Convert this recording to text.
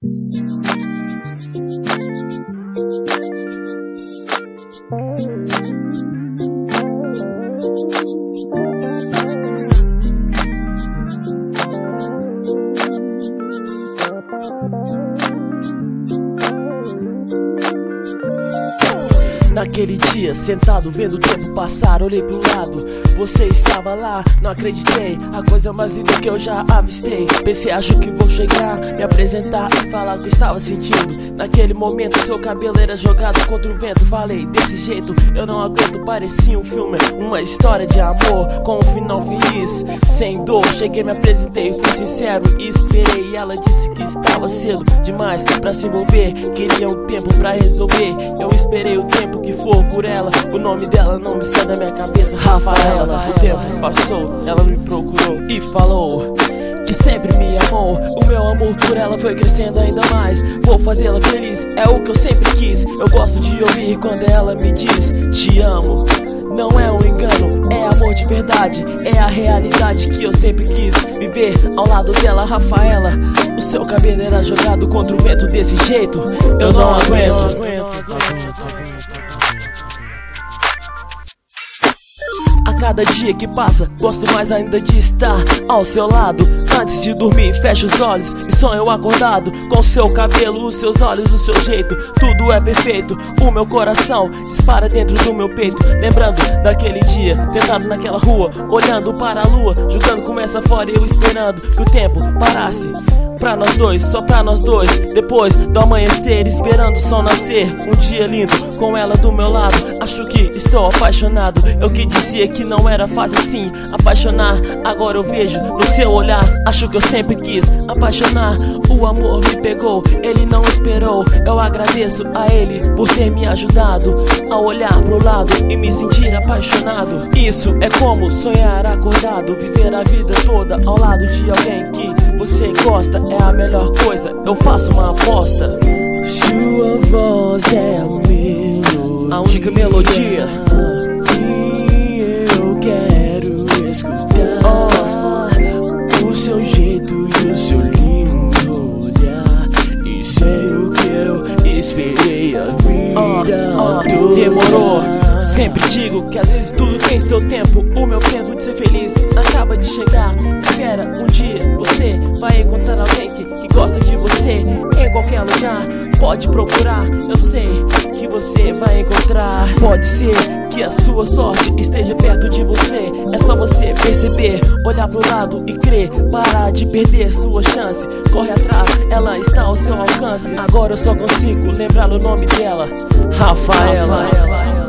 Naquele dia, sentado vendo o tempo passar, olhei pro lado, você estava lá, não acreditei, a coisa mais linda que eu já avistei. Pensei, acho que vou chegar, me apresentar e falar o que eu estava sentindo. Naquele momento seu cabelo era jogado contra o vento. Falei, desse jeito eu não aguento, parecia um filme, uma história de amor com um final feliz, sem dor. Cheguei, me apresentei, fui sincero e esperei. Ela disse que estava cedo demais pra se envolver, queria um tempo pra resolver. Eu esperei o tempo que for por ela, o nome dela não me sai da minha cabeça, Rafaela. O tempo passou, ela me procurou e falou que sempre me amou. O meu amor por ela foi crescendo ainda mais. Vou fazê-la feliz, é o que eu sempre quis. Eu gosto de ouvir quando ela me diz te amo. Não é um engano, é amor de verdade, é a realidade que eu sempre quis viver ao lado dela, Rafaela. O seu cabelo era jogado contra o vento desse jeito, eu não aguento. A cada dia que passa, gosto mais ainda de estar ao seu lado. Antes de dormir, fecho os olhos e sonho acordado com o seu cabelo, os seus olhos, o seu jeito. Tudo é perfeito, o meu coração dispara dentro do meu peito. Lembrando daquele dia, sentado naquela rua, olhando para a lua, jogando conversa fora e eu esperando que o tempo parasse pra nós dois, só pra nós dois. Depois do amanhecer, esperando o sol nascer. Um dia lindo, com ela do meu lado. Acho que estou apaixonado. Eu que dizia que não era fácil assim apaixonar, agora eu vejo no seu olhar. Acho que eu sempre quis apaixonar. O amor me pegou, ele não esperou. Eu agradeço a ele por ter me ajudado a olhar pro lado e me sentir apaixonado. Isso é como sonhar acordado, viver a vida toda ao lado de alguém que você gosta. É a melhor coisa, eu faço uma aposta. Sua voz é a única melodia que eu quero escutar. O seu jeito e o seu lindo olhar, isso é o que eu esperei a vida toda. Demorou. Sempre digo que às vezes tudo tem seu tempo. O meu tempo de ser feliz acaba de chegar. Espera, um dia você vai encontrar alguém que gosta de você. Em qualquer lugar, pode procurar, eu sei que você vai encontrar. Pode ser que a sua sorte esteja perto de você. É só você perceber, olhar pro lado e crer. Parar de perder sua chance, corre atrás, ela está ao seu alcance. Agora eu só consigo lembrar o nome dela, Rafaela.